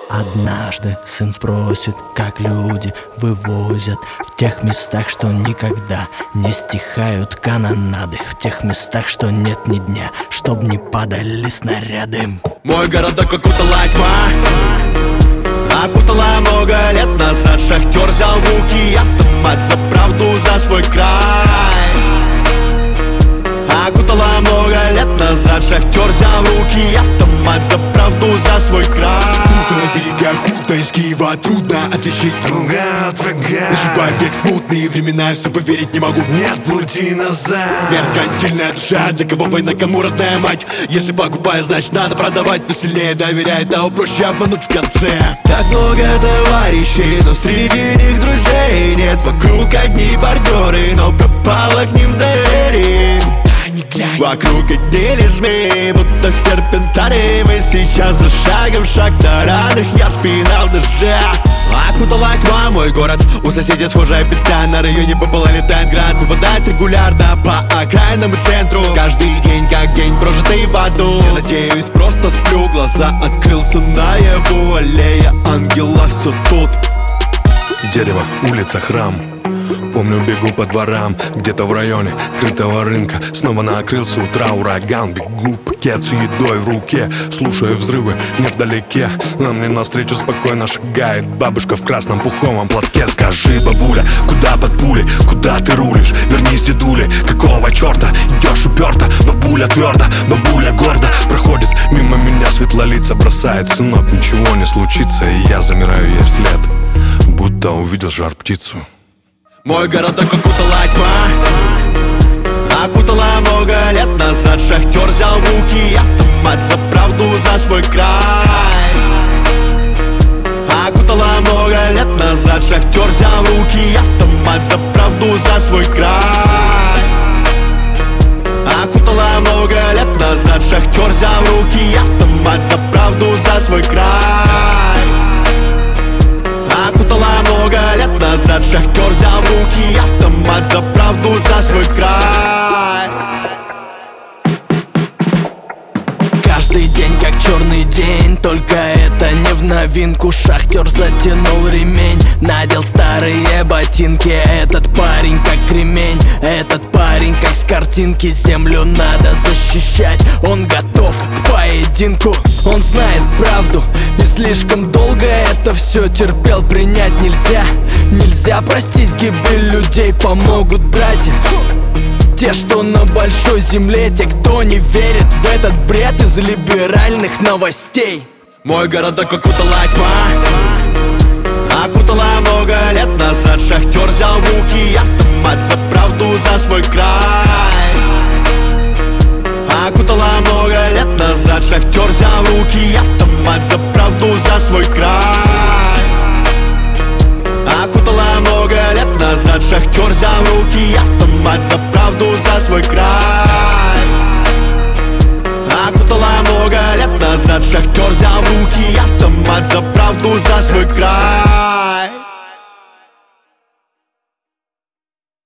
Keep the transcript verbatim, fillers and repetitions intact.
Однажды сын спросит, как люди вывозят в тех местах, что никогда не стихают канонады, в тех местах, что нет ни дня, чтоб не падали снаряды. Мой городок окутала тьма, окутала много лет назад. Шахтер взял в руки автомат за правду, за свой край. Окутала много лет назад. Шахтер взял в руки автомат за правду, за свой край. На берегах Худа из Киева трудно отличить друга от врага. Наживая век смутные времена, все поверить не могу. Нет пути назад. Меркантильная душа, для кого война, кому родная мать. Если покупая, значит надо продавать, но сильнее доверяет, а проще обмануть в конце. Так много товарищей, но среди них друзей нет. Вокруг одни партнеры, но пропало к ним доверие. Вокруг одни лишь мы, будто серпентарий. Мы сейчас за шагом, шаг до ранах, я спина в душе. Окутала тьма мой город, у соседей схожая беда. На районе БПЛА летает град, выпадает регулярно по окраинам и центру. Каждый день как день, прожитый в аду. Я надеюсь, просто сплю, глаза открылся наяву. Аллея ангела все тут. Дерево, улица, храм. Помню, бегу по дворам, где-то в районе крытого рынка. Снова накрылся утра ураган. Бегу, пакет с едой в руке, слушаю взрывы невдалеке. А мне навстречу спокойно шагает бабушка в красном пуховом платке. Скажи, бабуля, куда под пули, куда ты рулишь? Вернись, дедули, какого черта идешь уперто? Бабуля твердо, бабуля гордо проходит мимо меня, светлолица бросает: сынок, ничего не случится. И я замираю ей вслед, будто увидел жар птицу. Мой городок окутала тьма, окутала много лет назад. Шахтер взял в руки автомат за правду, за свой край. Окутала много лет назад. Шахтер взял в руки автомат за правду, за свой край. Окутала много лет назад. Шахтер взял в руки автомат за правду, за свой край. Окутала много лет назад. Шахтер взял в руки автомат за правду, за свой край. Каждый день как черный день, только это не в новинку. Шахтер затянул ремень, надел старые ботинки. Этот парень как кремень, этот парень как с картинки. Землю надо защищать, он готов к поединку. Он знает правду и слишком долго это все терпел. Принять нельзя, нельзя простить гибель людей. Помогут братья, те, что на большой земле, те, кто не верит в этот бред из либеральных новостей. Мой городок окутала тьма, окутала много лет назад. Шахтер взял в руки автомат за правду, за свой край. Окутала много лет назад. Шахтер взял в руки автомат за правду, за свой край. Окутала много лет назад. Шахтер взял в руки автомат за правду, за свой край. Окутала много лет назад. Шахтер взял в руки автомат за правду, за свой край.